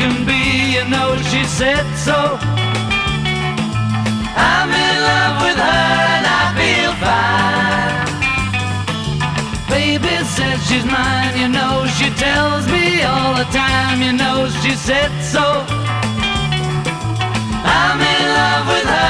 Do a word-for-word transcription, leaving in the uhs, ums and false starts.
can be, you know she said so. I'm in love with her and I feel fine. Baby says she's mine, you know she tells me all the time, you know she said so. I'm in love with her.